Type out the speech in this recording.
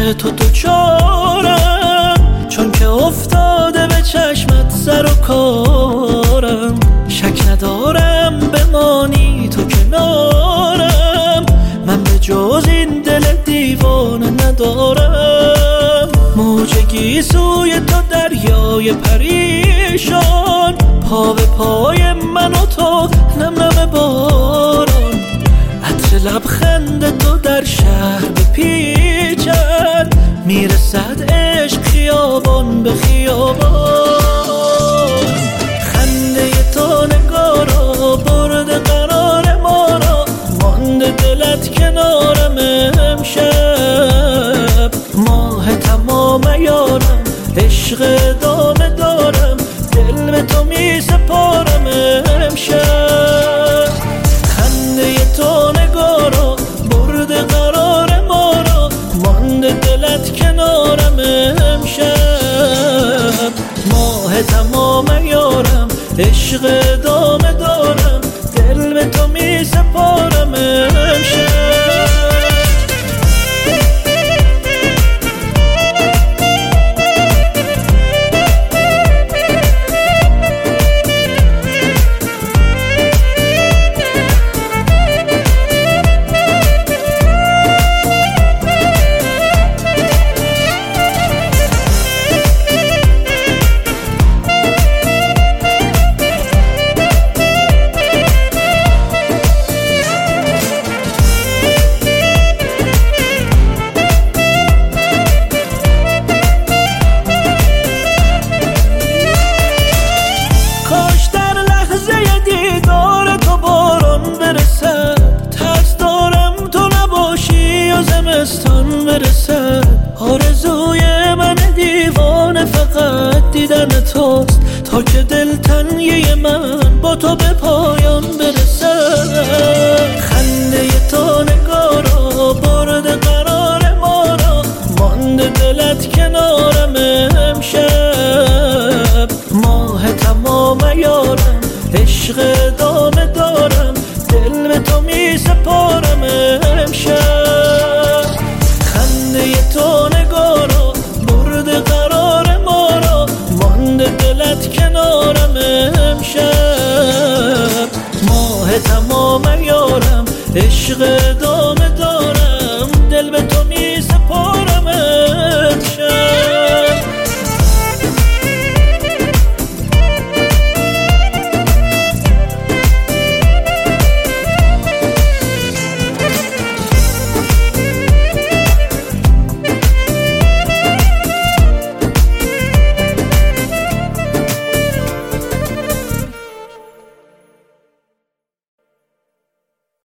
تو دوچارم، چون که افتاده به چشمت سر و کارم. شک ندارم بمانی تو کنارم، من به جز این دل دیوانه ندارم. موج گیسوی تو دریای پریشان، پا به پای من و تو نم نم باران. عطر لبخند تو در شهر بپیچد، میرسد عشق خیابان به خیابان. خنده تو نگارا برده قرار ما را، مانده دلت کنارم امشب. ماه تمام یارم، عشق ادامه دارم، دل به تو می سپارم امشب. خنده تو نگارا برده قرار ما را، مانده دلت کنارم امشب. ماه تمام یارم، عشق ادامه دارم، دل به تو می سپارم امشب. آرزوی من دیوانه فقط دیدن توست، تا که دلتنگی من با تو به پایان برسد. خنده تو نگارا برده قرار ما را، مانده دلت کنارم امشب. ماه تمام یارم، عشق ادامه دارم، دل به تو می سپارم امشب. خنده تو نگارا برده قرار ما را، مانده دلت کنارم امشب. ماه تمام یارم، عشق